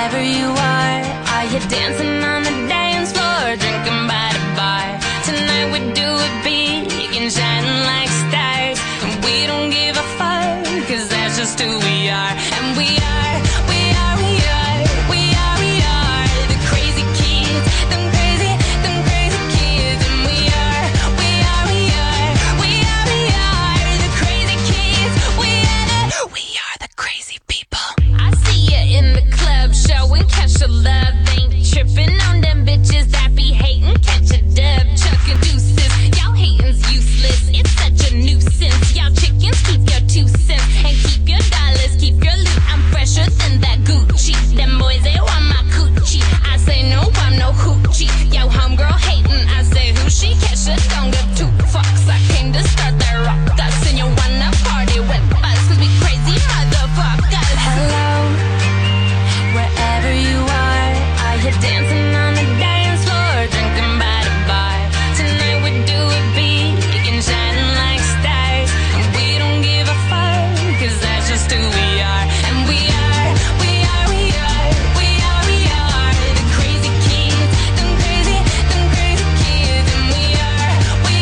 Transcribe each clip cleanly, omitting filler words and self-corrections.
Wherever you are you dancing on the dance floor, drinking by the bar? Tonight we do it big and shining like stars, and we don't give a fuck, 'cause that's just who we are. And we are the crazy kids, them crazy kids. And we are the crazy kids. We are the crazy people. I see you in the club showing catch your love, ain't tripping on them bitches that be hating, catch a dub, chucking deuces. Y'all hating's useless, it's such a nuisance. Y'all chickens keep your 2 cents and keep your dollars, keep your loot. I'm fresher than that Gucci. Them boys, they want my coochie. I say no, I'm no hoochie. Yo, homegirl hating, I say who she? Kesha, don't give 2 fucks. I came to start that rock us, and you wanna party with us, 'cause we crazy motherfuckers. Hello, wherever you are you dancing on the dance floor, drinking by the bar? Tonight we do it big and shining like stars, and we don't give a fuck, 'cause that's just who we are. And we are the crazy kids, them crazy kids. And we are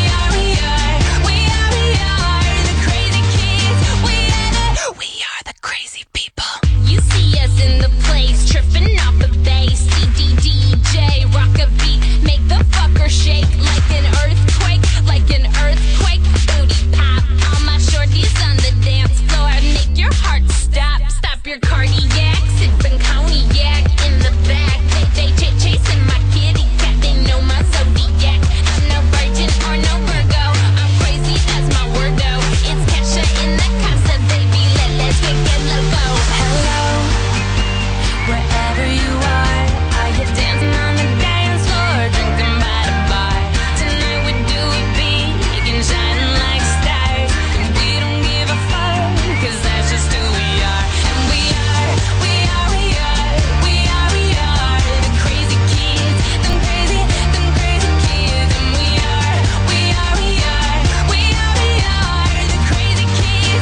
the crazy kids. We are the crazy people. You see us in the place, tripping off the bass. DJ, rock a beat, make the fucker shake like an earthquake, booty pop. All my shorties on the dance floor, make your heart stop your cardiac, sipping cognac in the back. They chasing my kitty cat, they know my zodiac. I'm no virgin or no Virgo, I'm crazy, that's my word though. It's Kesha in the casa, baby, let's get loco. Hello, wherever you are you dancing on the dance floor, drinking by the bar? Tonight we do it big and shining like stars, and we don't give a fuck, 'cause that's just who we are. And we are the crazy kids, them crazy kids. And we are the crazy kids.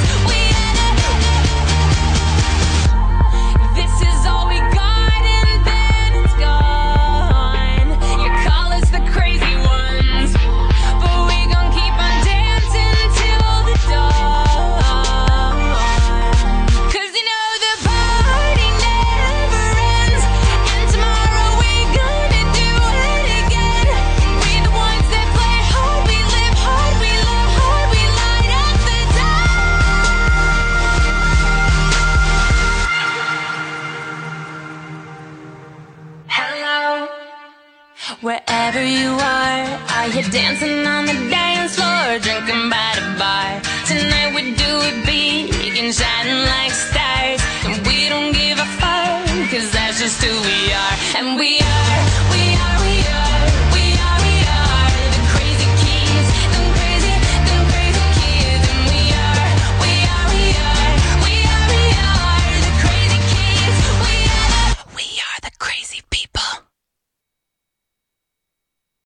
This is all we got, and then it's gone. You call us the crazy ones, but we gon' keep on dancing till the dawn. 'Cause you know the party never ends, and tomorrow we gonna do it again. We the ones that play hard, we live hard, we love hard, we light up the dark. Hello, wherever you are you dancing on the